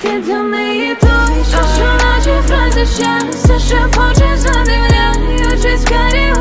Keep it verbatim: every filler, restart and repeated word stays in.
темные тучи. Ощущу ночи фразы счастья, шепочет задымляю чуть скорее.